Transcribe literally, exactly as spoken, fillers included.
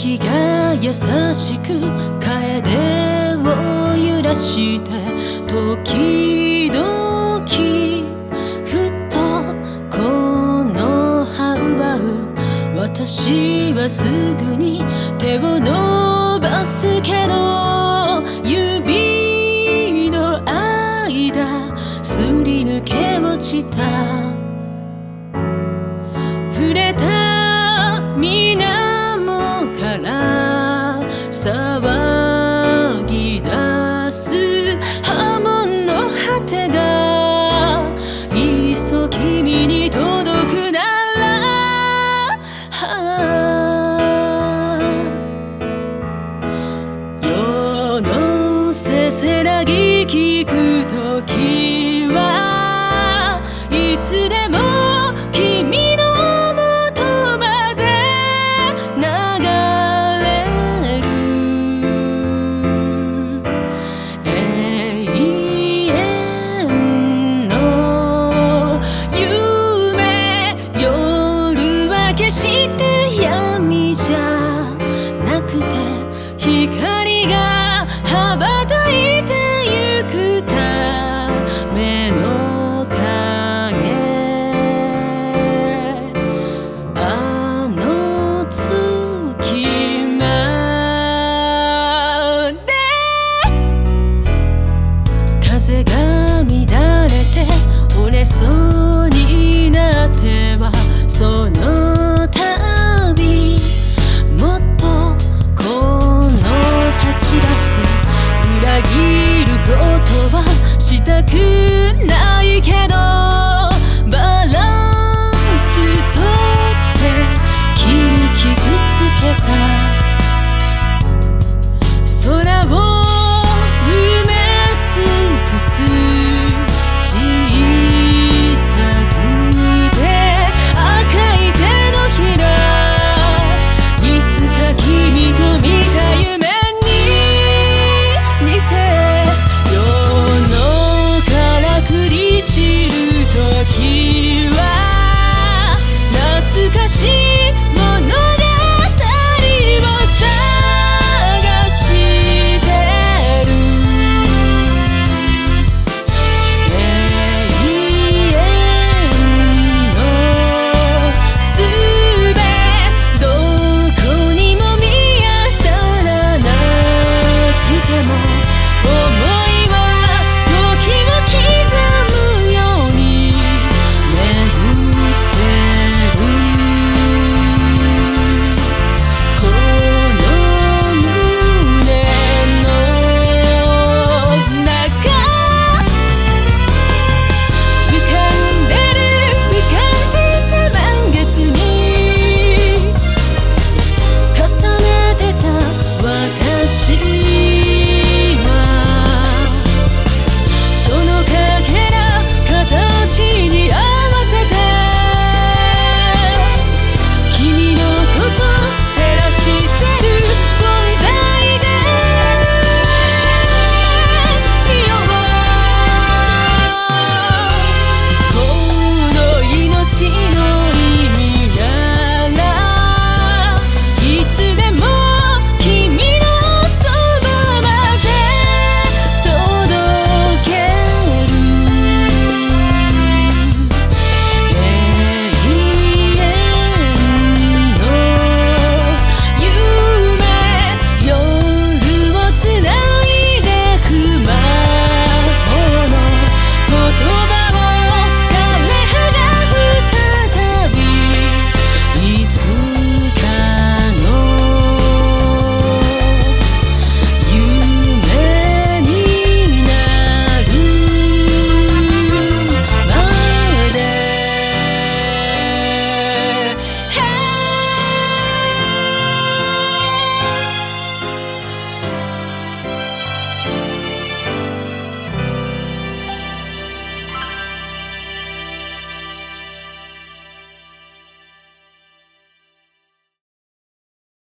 月が優しく楓を揺らして時々ふとこの葉奪う私はすぐに手を伸ばすけど指の間すり抜け落ちた触れた水面から騒ぎ出す波紋の果てがいっそ君に届くなら、世のせせらぎ聞くときはいつでも君の元まで流れる永遠の夢夜は決して闇じゃなくて光が幅